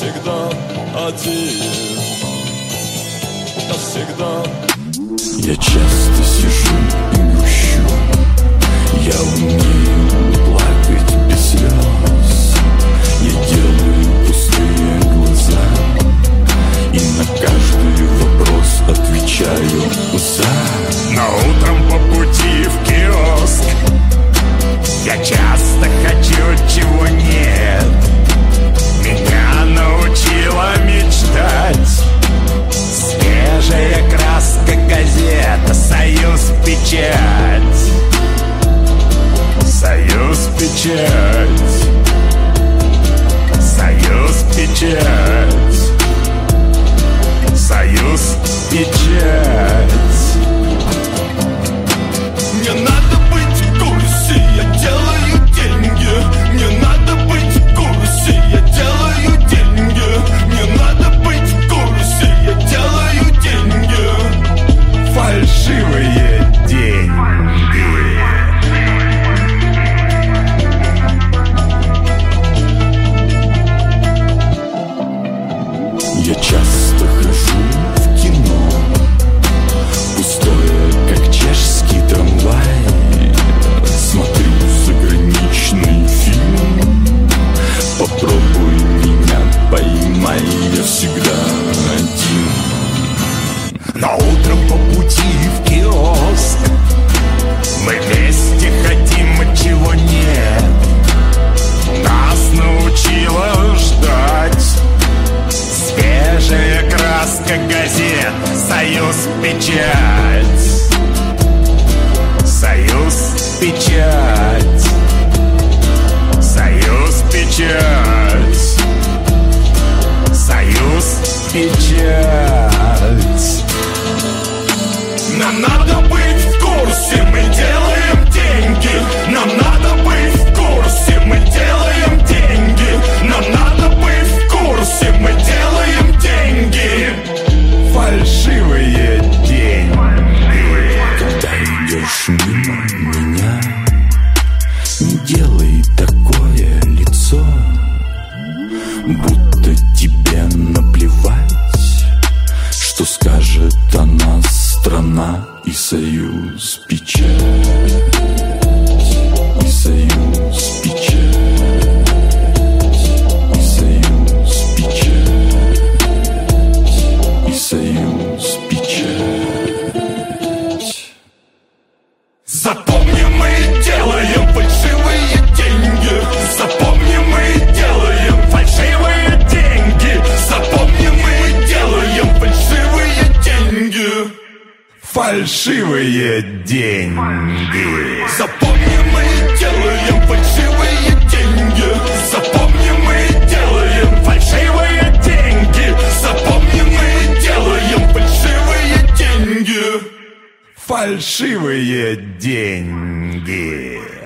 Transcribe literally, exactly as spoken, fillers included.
всегда один, навсегда. Я часто сижу и грущу, я умею плакать без слез. Я делаю пустые глаза и на каждый вопрос отвечаю «за». Но утром по пути в киоск я часто хочу, чего нет. Меня научила мечтать свежая краска газета «Союз Печать». Союз Печать. Союз Печать. Союз Печать. Мне надо быть в курсе, я делаю деньги. Мне надо быть в курсе, я делаю деньги. Мне надо быть в курсе, я делаю деньги. Фальшивые деньги. Я часто хожу в кино, пустое, как чешский трамвай. Смотрю заграничный фильм, попробуй меня поймай. Я всегда один. Но утром по пути в киоск мы вместе хотим, чего нет. Нас научила ждать свежая краска газет «Союз Печать». Союз Печать. Союз Печать. Союз Печать. Нам надо быть в курсе, мы делаем деньги. Нам надо быть в курсе, мы делаем деньги. Нам надо быть в курсе, мы делаем деньги. Фальшивые деньги. Когда идешь мимо меня, не делай такое лицо, будто тебе наплевать, что скажет о нас страна и Союз Печать. И Союз Печать. И Союз Печать. И Союз Печать. Запомни, мы делаем фальшивые деньги. Запомни, мы делаем фальшивые деньги. Запомни, мы делаем фальшивые деньги. Фальшивые деньги. Запомни, мы делаем фальшивые деньги. Запомни, мы делаем фальшивые деньги. Запомни, мы делаем фальшивые деньги. Фальшивые деньги.